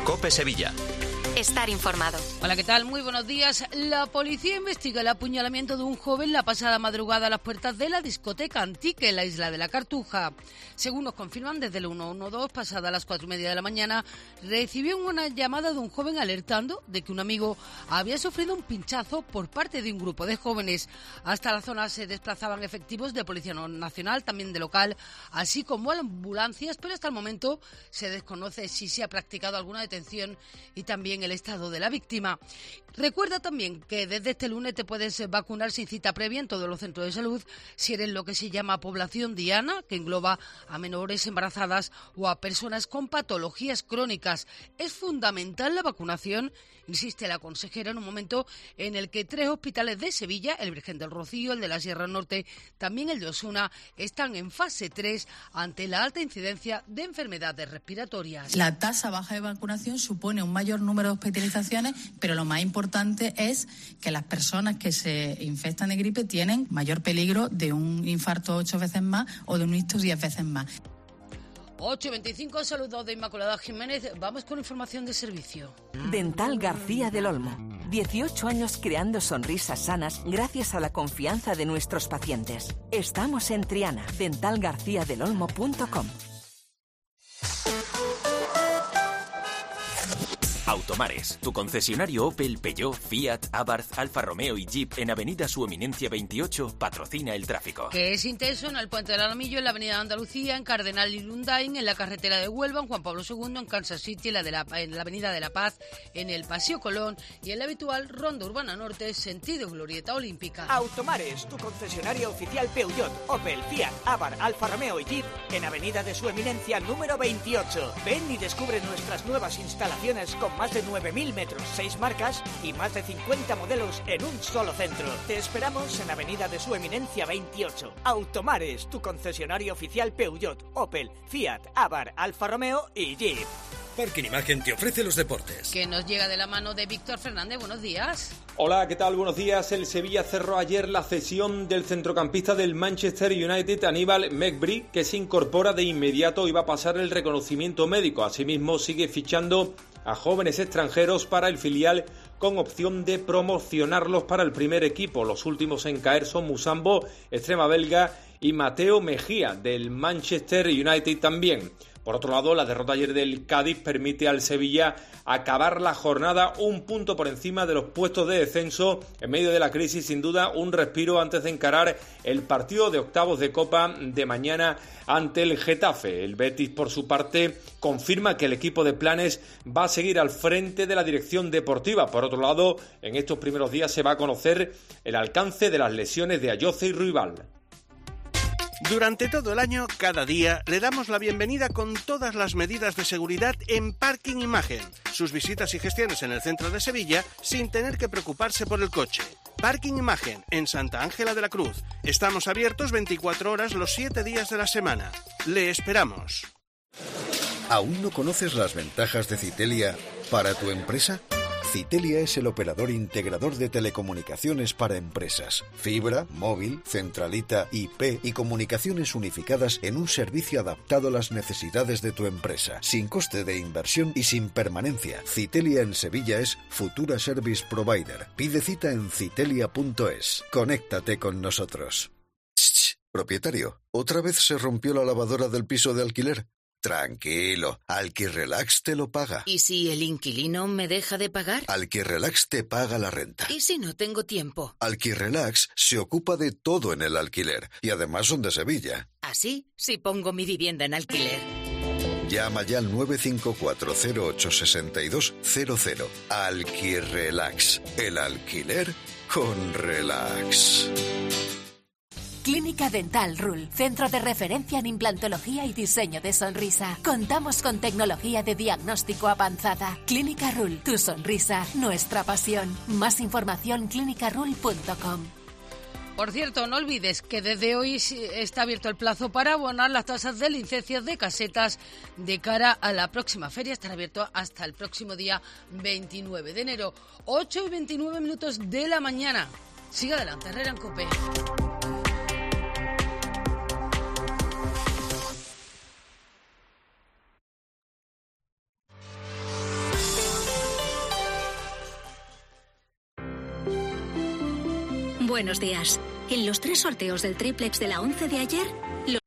COPE Sevilla. Estar informado. Hola, ¿qué tal? Muy buenos días. La policía investiga el apuñalamiento de un joven la pasada madrugada a las puertas de la discoteca Antique en la isla de la Cartuja. Según nos confirman, desde el 112, pasada las 4:30 de la mañana, recibió una llamada de un joven alertando de que un amigo había sufrido un pinchazo por parte de un grupo de jóvenes. Hasta la zona se desplazaban efectivos de Policía Nacional, también de local, así como ambulancias, pero hasta el momento se desconoce si se ha practicado alguna detención y también el estado de la víctima. Recuerda también que desde este lunes te puedes vacunar sin cita previa en todos los centros de salud si eres lo que se llama población diana, que engloba a menores, embarazadas o a personas con patologías crónicas. Es fundamental la vacunación, insiste la consejera, en un momento en el que 3 hospitales de Sevilla, el Virgen del Rocío, el de la Sierra Norte, también el de Osuna, están en fase 3 ante la alta incidencia de enfermedades respiratorias. La tasa baja de vacunación supone un mayor número de hospitalizaciones, pero lo más importante es que las personas que se infectan de gripe tienen mayor peligro de un infarto 8 veces más o de un ictus 10 veces más. 8:25, saludos de Inmaculada Jiménez. Vamos con información de servicio. Dental García del Olmo. 18 años creando sonrisas sanas gracias a la confianza de nuestros pacientes. Estamos en Triana. dentalgarciadelolmo.com. Automares, tu concesionario Opel, Peugeot, Fiat, Abarth, Alfa Romeo y Jeep en Avenida Su Eminencia 28 patrocina el tráfico. Que es intenso en el Puente del Alamillo, en la Avenida Andalucía, en Cardenal y Lundain, en la carretera de Huelva, en Juan Pablo II, en Kansas City, en la Avenida de la Paz, en el Paseo Colón y en la habitual Ronda Urbana Norte, sentido Glorieta Olímpica. Automares, tu concesionario oficial Peugeot, Opel, Fiat, Abarth, Alfa Romeo y Jeep en Avenida de Su Eminencia número 28. Ven y descubre nuestras nuevas instalaciones con más de 9.000 metros, 6 marcas y más de 50 modelos en un solo centro. Te esperamos en Avenida de Su Eminencia 28. Automares, tu concesionario oficial Peugeot, Opel, Fiat, Abarth, Alfa Romeo y Jeep. Parking Imagen te ofrece los deportes. Que nos llega de la mano de Víctor Fernández. Buenos días. Hola, ¿qué tal? Buenos días. El Sevilla cerró ayer la cesión del centrocampista del Manchester United, Aníbal Mejbri, que se incorpora de inmediato y va a pasar el reconocimiento médico. Asimismo, sigue fichando a jóvenes extranjeros para el filial con opción de promocionarlos para el primer equipo. Los últimos en caer son Musambo, extrema belga, y Mateo Mejía, del Manchester United también. Por otro lado, la derrota ayer del Cádiz permite al Sevilla acabar la jornada un punto por encima de los puestos de descenso en medio de la crisis. Sin duda, un respiro antes de encarar el partido de octavos de Copa de mañana ante el Getafe. El Betis, por su parte, confirma que el equipo de Planes va a seguir al frente de la dirección deportiva. Por otro lado, en estos primeros días se va a conocer el alcance de las lesiones de Ayoce y Ruibal. Durante todo el año, cada día, le damos la bienvenida con todas las medidas de seguridad en Parking Imagen. Sus visitas y gestiones en el centro de Sevilla sin tener que preocuparse por el coche. Parking Imagen, en Santa Ángela de la Cruz. Estamos abiertos 24 horas los 7 días de la semana. Le esperamos. ¿Aún no conoces las ventajas de Citelia para tu empresa? Citelia es el operador integrador de telecomunicaciones para empresas. Fibra, móvil, centralita, IP y comunicaciones unificadas en un servicio adaptado a las necesidades de tu empresa, sin coste de inversión y sin permanencia. Citelia en Sevilla es Futura Service Provider. Pide cita en citelia.es. Conéctate con nosotros. Shh, propietario, ¿otra vez se rompió la lavadora del piso de alquiler? Tranquilo, Alquirrelax te lo paga. ¿Y si el inquilino me deja de pagar? Alquirrelax te paga la renta. ¿Y si no tengo tiempo? Alquirrelax se ocupa de todo en el alquiler y además son de Sevilla. ¿Así? Si pongo mi vivienda en alquiler. Llama ya al 954086200. Alquirrelax, el alquiler con relax. Clínica Dental Rul, centro de referencia en implantología y diseño de sonrisa. Contamos con tecnología de diagnóstico avanzada. Clínica Rul, tu sonrisa, nuestra pasión. Más información clinicarul.com. Por cierto, no olvides que desde hoy está abierto el plazo para abonar las tasas de licencias de casetas de cara a la próxima feria. Estará abierto hasta el próximo día 29 de enero. 8:29 de la mañana. Siga adelante, Herrera en COPE. Buenos días. En los 3 sorteos del triplex de la 11 de ayer,